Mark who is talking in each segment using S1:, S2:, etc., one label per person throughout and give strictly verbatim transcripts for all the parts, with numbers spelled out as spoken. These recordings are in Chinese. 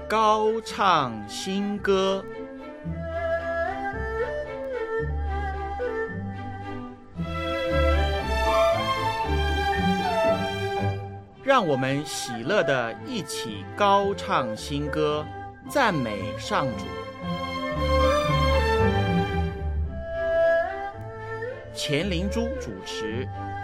S1: 高唱新歌。让我们喜乐地一起高唱新歌，赞美上主。钱灵珠主持。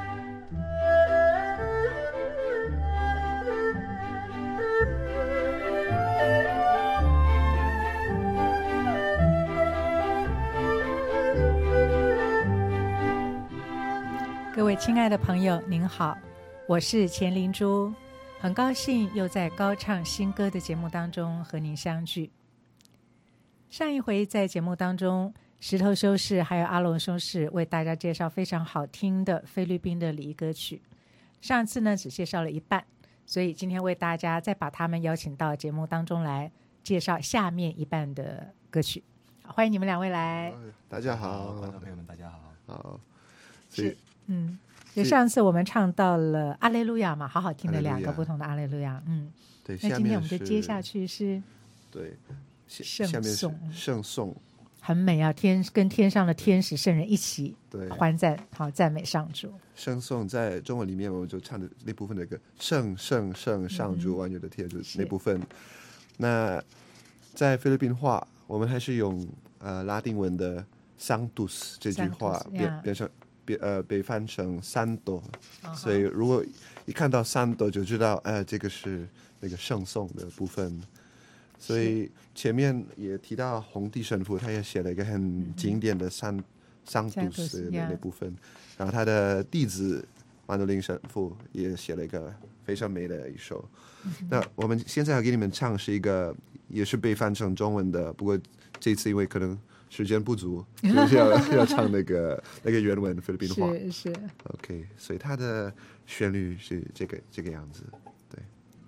S2: 各位亲爱的朋友，您好，我是钱灵珠，很高兴又在高唱新歌的节目当中和您相聚。上一回在节目当中，石头修士还有阿龙修士为大家介绍非常好听的菲律宾的礼仪歌曲，上次呢只介绍了一半，所以今天为大家再把他们邀请到节目当中来介绍下面一半的歌曲。好，欢迎你们两位来。
S3: 大家好，
S4: 观众朋友们大家好。
S3: 好，
S2: 是嗯，就上次我们唱到了阿肋路亚嘛，好好听的两个不同的阿肋路亚。嗯，
S3: 对。
S2: 那今天我们就接下去是
S3: 对
S2: 圣颂，
S3: 圣颂
S2: 很美啊，天跟天上的天使圣人一起
S3: 对
S2: 欢赞，好赞美上主。
S3: 圣颂在中文里面，我们就唱的那部分那个圣圣圣上主万有的天，就是那部分。那在菲律宾话，我们还是用呃拉丁文的 Sanctus 这句话变变成。呃，被翻成三朵， uh-huh. 所以如果一看到三朵就知道，呃，这个是那个圣颂的部分。所以前面也提到洪地神父，他也写了一个很经典的三桑杜斯的那部分， yeah. 然后他的弟子马诺林神父也写了一个非常美的一首。uh-huh. 那我们现在要给你们唱是一个，也是被翻成中文的，不过这次因为可能时间不足，就是要要唱那个那个原文菲律宾话。
S2: 是是。
S3: OK， 所以它的旋律是这个这个样子，对。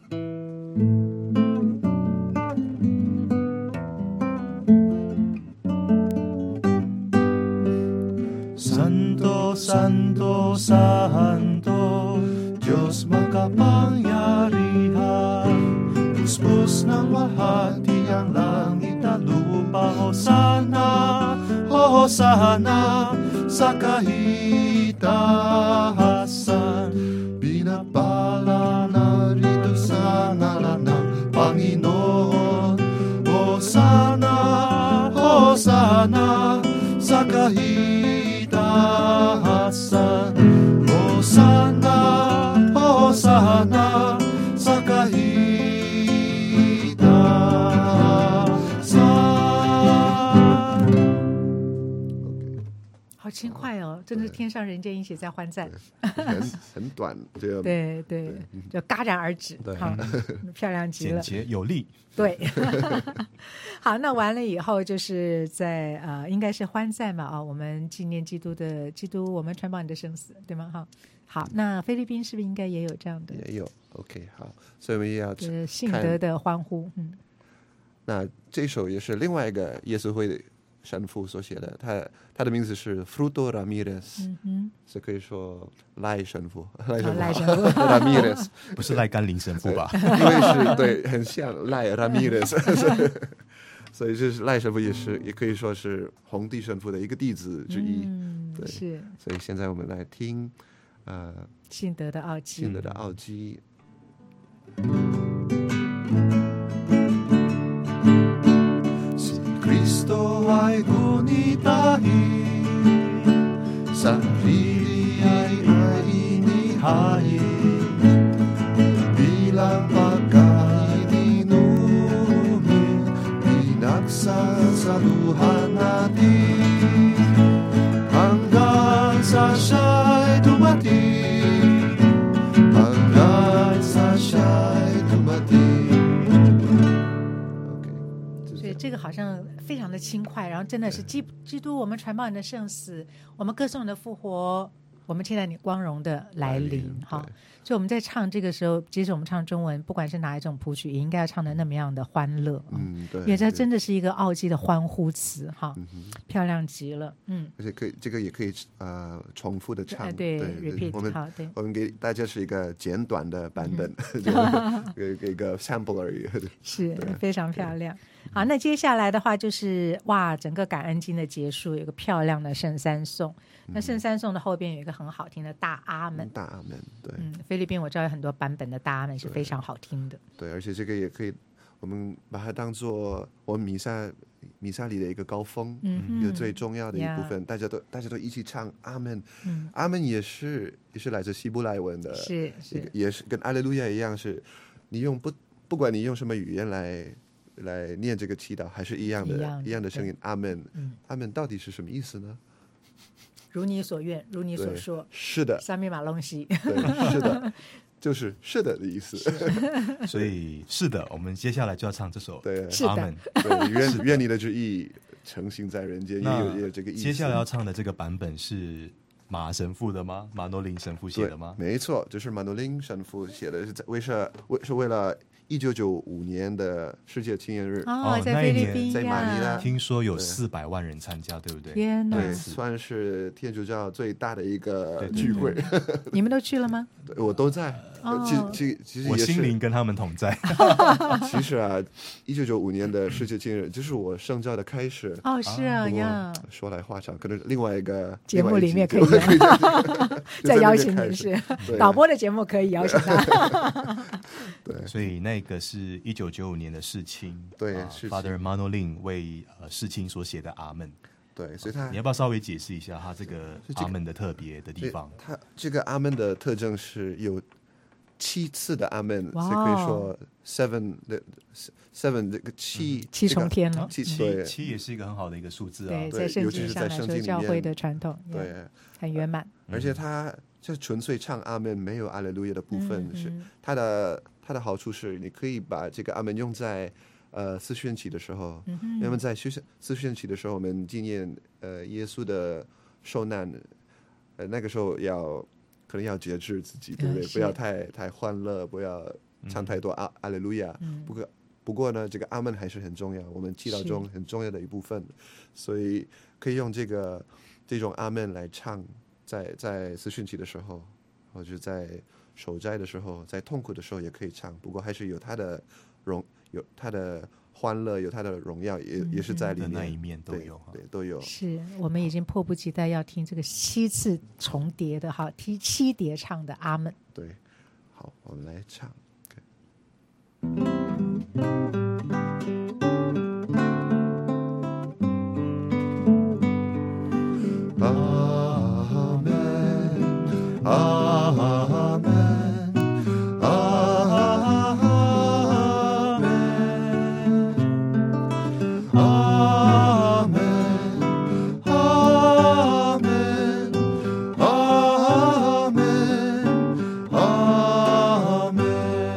S5: Santo, Santo, Santo, Diyos makapangyarihan, Puspos ng wahati ang langit at lupa, Hosana, Hosana, sa kahitahasan, binabala na rito sa ngalan ng Panginoon, Hosana, Hosana, sa kahitahasan, Hosana, Hosana, sa kahitahasan.
S2: 好轻快哦，真的是天上人间一起在欢赞。
S3: 很很短，就
S2: 对对，就戛然而止，好，漂亮极了，
S4: 简洁有力。
S2: 对，好，那完了以后就是在呃，应该是欢赞嘛啊、哦，我们纪念基督的基督，我们传报你的生死，对吗？哈，好，那菲律宾是不是应该也有这样的？
S3: 也有 ，OK， 好，所以我们也要
S2: 就是信德的欢呼，嗯。
S3: 那这首也是另外一个耶稣会的神父所写的，他他的名字是 Fruto Ramirez， 嗯，是可以说赖神父，赖神父，赖神父，Ramirez，
S4: 不是赖甘霖神父吧？
S3: 因为是对，很像赖 Ramirez， 所以就是赖神父也是也可以说是洪地神父的一个弟子之一，
S2: 嗯，
S3: 对，
S2: 是。
S3: 所以现在我们来听，呃，
S2: 信德的奥基，
S3: 信德的奥基。
S5: Kristo ay gunitahin, sarili ay inihain, bilang pagkain inumin, pinagsasaluhan natin, hanggang sa siya'y dumating, hanggang sa siya'y dumating.
S2: 这个好像非常的轻快，然后真的是基基督我们传报你的圣死，我们歌颂你的复活， 我们期待你光荣的来临
S3: 来临
S2: 哈
S3: 对。
S2: 所以我们在唱这个时候，即使我们唱中文，不管是哪一种谱曲，也应该要唱的那么样的欢乐。
S3: 嗯，对，
S2: 因为这
S3: 对
S2: 真的是一个奥基的欢呼词哈，
S3: 嗯哼
S2: 漂亮极了。嗯，
S3: 而且可以这个也可以呃重复的唱，
S2: 呃对
S3: 对
S2: repeat
S3: 我们
S2: 好对
S3: 我们给大家是一个简短的版本，
S2: 嗯
S3: 就一个一个 sample 而已。
S2: 是非常漂亮。好，那接下来的话就是哇，整个感恩经的结束，有一个漂亮的圣三颂。那圣三颂的后边有一个很好听的大阿门。
S3: 大阿门，对，
S2: 嗯，菲律宾我知道有很多版本的大阿门是非常好听的。
S3: 对，而且这个也可以，我们把它当做我们弥撒弥撒里的一个高峰，
S2: 嗯哼
S3: 一个最重要的一部
S2: Yeah
S3: 分，大家都大家都一起唱阿门。
S2: 嗯，
S3: 阿门也是也是来自希伯来文的，
S2: 是
S3: 一个
S2: 是，
S3: 也是跟阿利路亚一样，是你用不不管你用什么语言来来念这个祈祷，还是一样的
S2: 一样的
S3: 一样的声音。阿门，
S2: 嗯，
S3: 阿门到底是什么意思呢？
S2: 如你所愿，如你所
S3: 对
S2: 说，
S3: 是的，
S2: 三面马龙西。
S3: 对，是的，就是是的的意思。
S4: 所以是的，我们接下来就要唱这首
S3: 对
S2: 是的
S4: 阿门。
S3: 对，愿愿你的旨意成行在人间，也
S4: 那
S3: 有也有这个意思。
S4: 接下来要唱的这个版本是马神父的吗？马诺林神父写
S3: 对
S4: 的吗？
S3: 没错，就是马诺林神父写的，是在为是为是为了一九九五年的世界青年日，
S2: 哦，
S4: 哦
S2: 在菲
S4: 那一年
S2: 律宾
S3: 在马尼拉
S2: 呀，
S4: 听说有
S3: 对
S4: 四百万人参加，对不对？
S2: 天哪！
S3: 对，算是天主教最大的一个
S4: 对对
S3: 聚会，
S2: 你们都去了吗？
S3: 对我都在。
S2: 哦
S3: 其其其实
S4: 我
S3: 也是，
S4: 心灵跟他们同在。
S3: 其实啊，一九九五年的世界青年日就是我圣教的开始。
S2: 哦，是啊
S3: 不过
S2: 呀，
S3: 说来话长，可能另外一个
S2: 节目里面可以
S3: 另外一集
S2: 再邀请你
S3: 就在那边开始
S2: 是
S3: 对
S2: 导播的节目可以邀请他。
S3: 对
S4: 所以那个是一九九五年的世青，啊
S3: 对世青
S4: ，Father Manolin 为呃世青所写的阿门。
S3: 对，所以他
S4: 你要不要稍微解释一下他这个
S3: 这个
S4: 阿门的特别的地方？
S3: 它这个阿门的特征是有七次的阿门，
S2: 哇哦
S3: 所以可以说 seven 的 seven 这个七
S2: 七
S3: 这个
S2: 重天了。
S3: 七
S4: 七
S3: 对
S4: 七也是一个很好的一个数字啊
S2: 对，。
S3: 对
S2: 在圣
S3: 尤其是
S2: 经上来说，
S3: 在圣经里
S2: 教会
S3: 面
S2: 的传统
S3: 对，
S2: 很圆满。
S3: 而且它就纯粹唱阿门，没有阿雷路亚的部分，是
S2: 嗯嗯
S3: 它的它的好处是你可以把这个阿门用在呃四旬期的时候，
S2: 嗯
S3: 因为在四旬四旬期的时候，我们纪念呃耶稣的受难，呃那个时候要可能要节制自己，对不对？
S2: 嗯是
S3: 不要太太欢乐，不要唱太多阿阿雷路亚。
S2: 嗯
S3: 不过不过呢，这个阿门还是很重要，我们祈祷中很重要的一部分，所以可以用这个这种阿门来唱，在在四旬期的时候，或者在守斋的时候，在痛苦的时候也可以唱。不过还是有它的荣，有它的欢乐，有它的荣耀，也也是在里面
S4: 的那一面都
S3: 对
S4: 有哈
S3: 对，都有。
S2: 是我们已经迫不及待要听这个七次重叠的哈，听七叠唱的阿门。
S3: 对，好，我们来唱。阿门，阿门，阿门，阿门，阿门，阿门，阿门。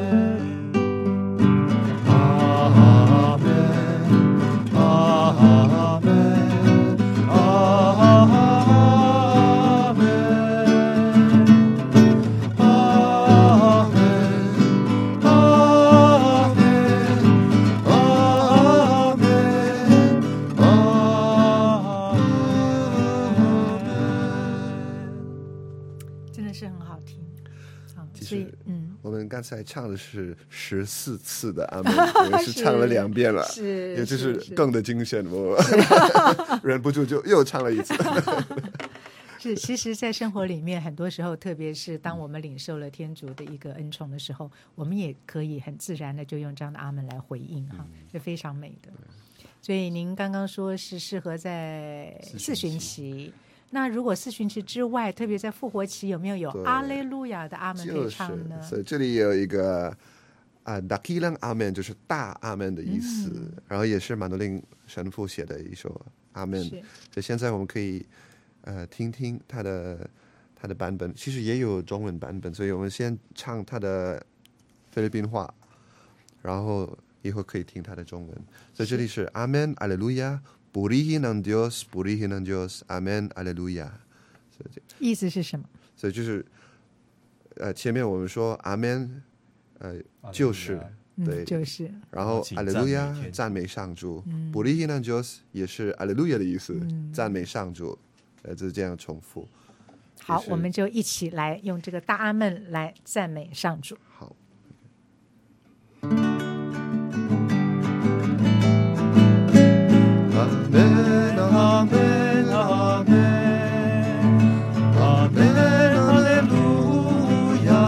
S2: 真的是很好听。好，
S3: 其
S2: 所以
S3: 实
S2: 嗯，
S3: 我们刚才唱的是十四次的阿门，我们是唱了两遍了，
S2: 是
S3: 也就是
S2: 是
S3: 更的惊险，我忍不住就又唱了一次。
S2: 是，其实，在生活里面，很多时候，特别是当我们领受了天主的一个恩宠的时候，我们也可以很自然的就用这样的阿门来回应哈，是非常美的。所以您刚刚说是适合在四旬期，那如果四旬期之外，特别在复活期，有没有有
S3: 对
S2: 阿雷路亚的阿门可
S3: 就是
S2: 以唱呢？
S3: 所以这里有一个啊 dakilang 阿门，就是大阿门的意思，
S2: 嗯
S3: 然后也是马诺林神父写的一首阿门。
S2: 是
S3: 所以现在我们可以呃听听他的他的版本，其实也有中文版本，所以我们先唱他的菲律宾话，然后以后可以听他的中文。所以这里是阿门，阿雷路亚，purihin ang Diyos，purihin ang Diyos，阿门，阿雷路亚。
S2: 意思是什么？
S3: 所以就是呃前面我们说阿们，呃就是对、
S2: 嗯、就是，
S3: 然后阿利路亚赞美上主，布利希南就是也是阿利路亚的意思，嗯、赞美上主，呃就是这样重复。
S2: 好，我们就一起来用这个大阿们来赞美上主。
S3: 好。
S5: Amen, amen, amen, amen, haleluya.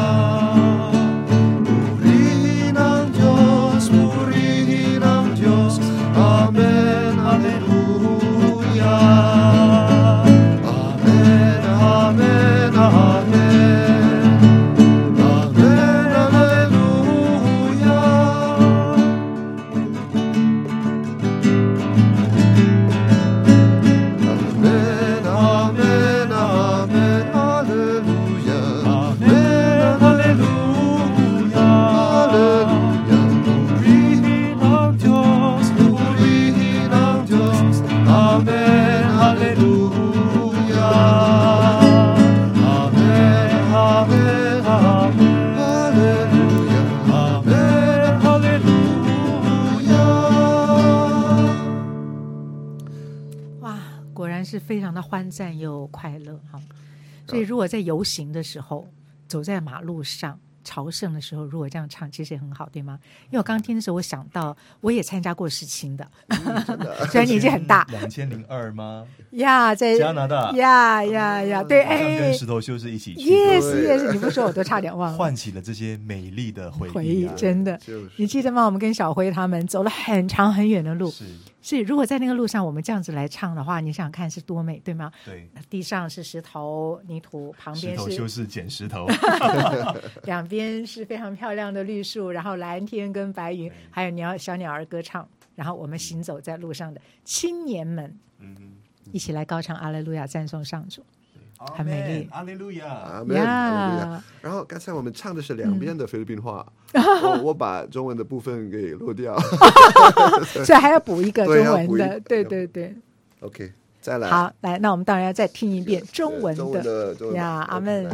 S5: Purihin ang Diyos, purihin ang Diyos, amen, haleluya. Amen, amen, amen, amen, haleluya. Amen,
S2: 哇，果然是非常的欢赞又快乐哈。所以如果在游行的时候，走在马路上朝圣的时候，如果这样唱，其实也很好，对吗？因为我刚听的时候，我想到我也参加过世青的，嗯、虽然年纪很大。
S4: 两千零二吗？
S2: 呀，在
S4: 加拿大。
S2: 呀呀呀，对，哎，
S4: 跟石头修士一起去。
S2: Yes Yes， 你不说我都差点忘了。
S4: 唤起了这些美丽的回忆、啊。
S2: 回忆真的，你记得吗？我们跟小辉他们走了很长很远的路。
S4: 是。
S2: 所以如果在那个路上我们这样子来唱的话，你想想看是多美，对吗？
S4: 对，
S2: 地上是石头泥土，旁边是
S4: 石头就是捡石头
S2: 两边是非常漂亮的绿树，然后蓝天跟白云，还有鸟小鸟儿歌唱，然后我们行走在路上的青年们、嗯、一起来高唱阿肋路亚赞颂上主，很美丽，
S4: 阿肋路亚，
S3: 阿门，阿肋路亚。然后刚才我们唱的是两边的菲律宾话，嗯、我, 我把中文的部分给漏掉，
S2: 所以还要补一个中文的，对对对。
S3: OK， 再来。
S2: 好，来，那我们当然要再听一遍中文的，
S3: 中文的中文
S2: 呀，阿门。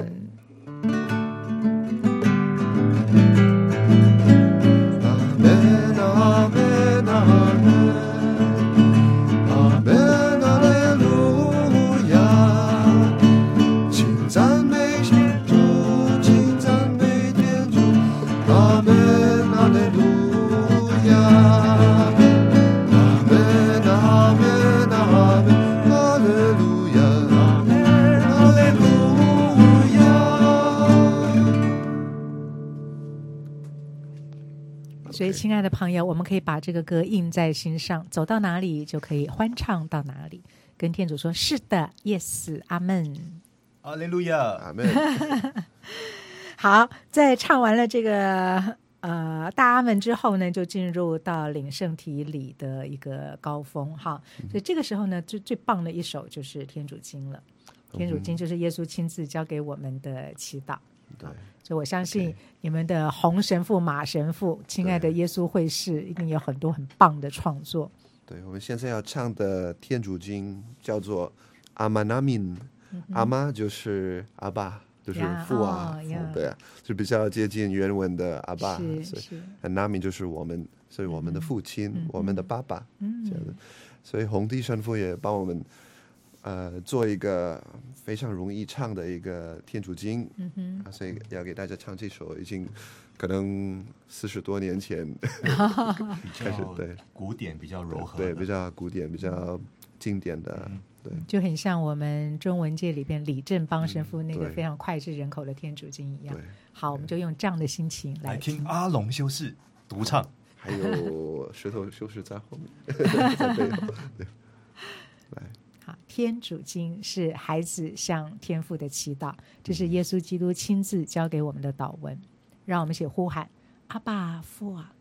S2: 所以亲爱的朋友，我们可以把这个歌印在心上，走到哪里就可以欢唱到哪里，跟天主说是的 Yes 阿们，
S4: 阿肋路亚，
S3: 阿们。
S2: 好，在唱完了这个呃大阿们之后呢，就进入到领圣体礼的一个高峰哈。所以这个时候呢，最最棒的一首就是天主经了。天主经就是耶稣亲自教给我们的祈祷。
S3: 对，
S2: 所以我相信你们的洪神父、马神父，亲爱的耶稣会士，一定有很多很棒的创作。
S3: 对，我们现在要唱的天主经叫做阿玛纳敏，阿玛就是阿爸，就是父啊，
S2: 哦、
S3: 父，对啊，是比较接近原文的阿爸，
S2: 是
S3: 所以
S2: 是
S3: 纳敏就是我们，所以我们的父亲，嗯、我们的爸爸，
S2: 嗯，
S3: 这样的。所以洪弟神父也帮我们。呃，做一个非常容易唱的一个天主经，嗯哼，啊，所以要给大家唱这首，已经可能四十多年前，
S4: 比较对古典、比较柔和，
S3: 对，比较古典、比较经典的，嗯、对，
S2: 就很像我们中文界里边李正邦神父那个非常脍炙人口的天主经一样。好，我们就用这样的心情来 听,
S4: 来听阿龙修士独唱，
S3: 还有石头修士在后面，在背后，对，来。
S2: 天主经是孩子向天父的祈祷，这是耶稣基督亲自教给我们的祷文，让我们一起呼喊阿爸父啊。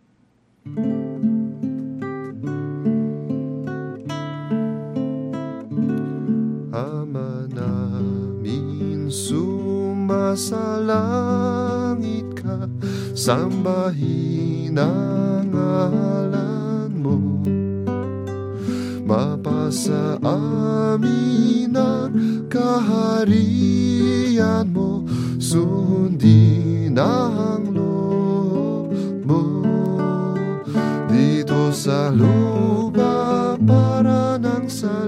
S5: Ama namin sumasalangit ka, sambahin ang ngalan mo. Mapasa amin ang kaharian mo, sundin ang loob mo dito sa lupa para ng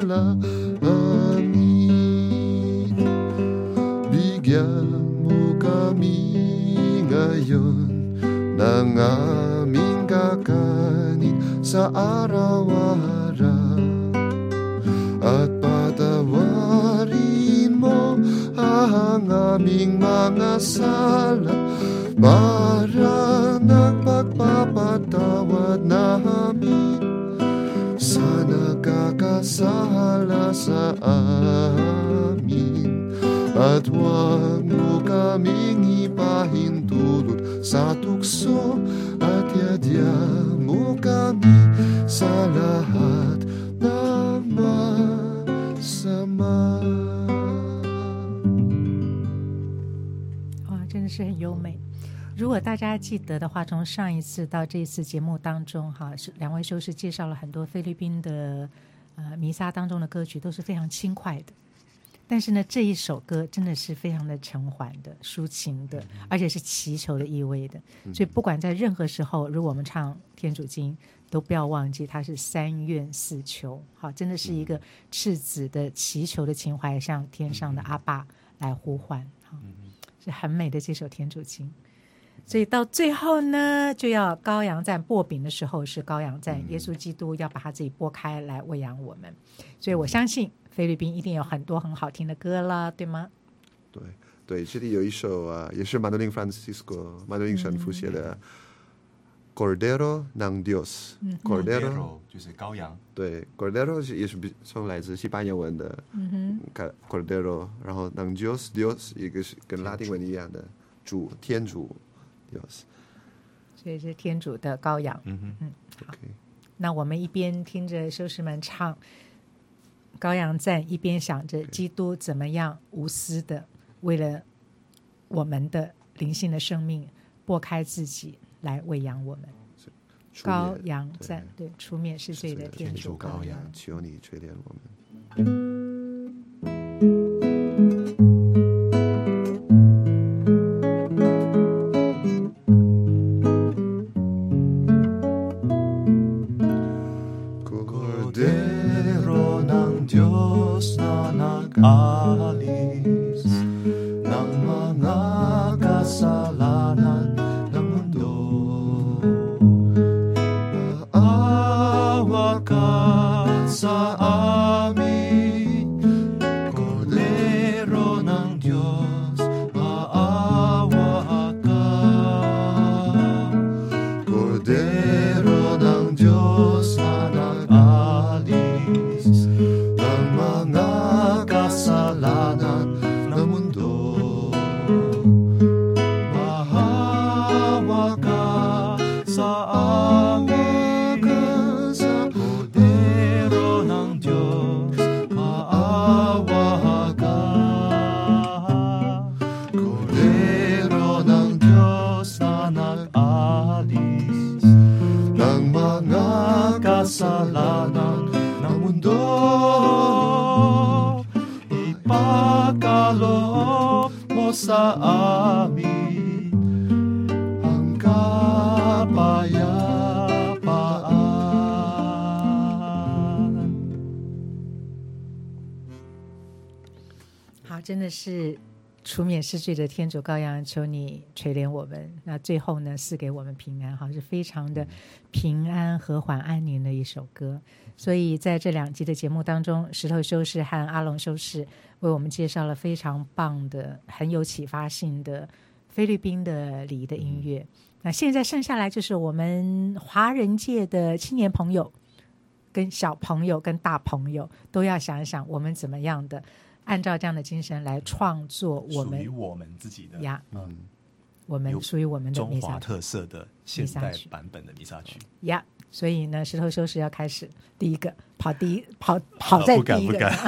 S5: salamin. Bigyan mo kami ngayon ng aming kakanin sa araw-araw at patawarin mo ang aming mga sala para ng pagpapatawad namin sa nagkakasala sa amin. At huwag mo kaming ipahintulot sa tukso at yadya mo kami sa lahat ng masama。
S2: 哇，真的是很优美。如果大家记得的话，从上一次到这一次节目当中，哈，是两位修士介绍了很多菲律宾的呃弥撒当中的歌曲，都是非常轻快的。但是呢，这一首歌真的是非常的沉缓的、抒情的，而且是祈求的意味的。所以不管在任何时候，如果我们唱天主经，都不要忘记它是三愿四求。好，真的是一个赤子的祈求的情怀，向天上的阿爸来呼唤。好，是很美的这首天主经。所以到最后呢，就要羔羊赞擘饼的时候是羔羊赞，耶稣基督要把他自己擘开来喂养我们。所以我相信菲律宾一定有很多很好听的歌了，对吗？
S3: 对对，这里有一首啊，也是马德琳 Francisco 马德琳神父写的，Cordero ng Dios。Cordero
S4: 就是羔羊。
S3: 对 ，Cordero 也是从来自西班牙文的，嗯哼 ，Cordero， 然后 ng Dios Dios 一个是跟拉丁文一样的主天主 Dios，
S2: 所以是天主的羔羊。嗯哼嗯，好。Okay. 那我们一边听着修士们唱羔羊赞，一边想着基督怎么样无私的为了我们的灵性的生命擘开自己来喂养我们。羔羊赞，对，出面是罪的天主羔羊，
S3: 求你垂怜我们。
S4: alis ng mga kasalanan ng mundo. Maawa ka sa amin, Kordero ng Diyos, maawa ka. Kordero ng Diyos na nag-alis ng mga kasalanan ng mundo. Mahawa ka sa amin, Kordero ng Diyos, maawa ka. Kordero ng Diyos na nag-alis ng mga kasalanan ng mundo. Ipagkaloob mo sa amin ang kapayapaan.
S2: 好，真的是除免世罪的天主羔羊，求你垂怜我们。那最后呢，赐给我们平安，好，是非常的平安、和缓、安宁的一首歌。所以在这两集的节目当中，石头修士和阿龙修士为我们介绍了非常棒的、很有启发性的菲律宾的礼仪的音乐。那现在剩下来就是我们华人界的青年朋友、跟小朋友、跟大朋友都要想一想，我们怎么样的按照这样的精神来创作我们
S4: 属于我们自己的
S2: 呀，
S4: 嗯，
S2: 我们属于我们的
S4: 中
S2: 弥撒曲
S4: 华特色的现代版本的弥撒曲
S2: 呀。所以呢，石头修士要开始第一个跑第一跑跑在
S4: 不敢
S2: 第一个，
S4: 不敢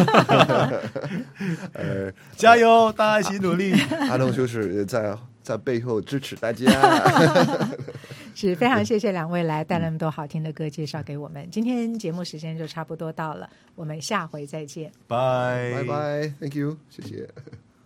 S3: 呃，
S4: 加油，大家一起努力。
S3: 阿龙修士在在背后支持大家。
S2: 是非常谢谢两位来带那么多好听的歌介绍给我们。今天节目时间就差不多到了，我们下回再见。
S4: 拜
S3: 拜拜 ，Thank you，谢谢。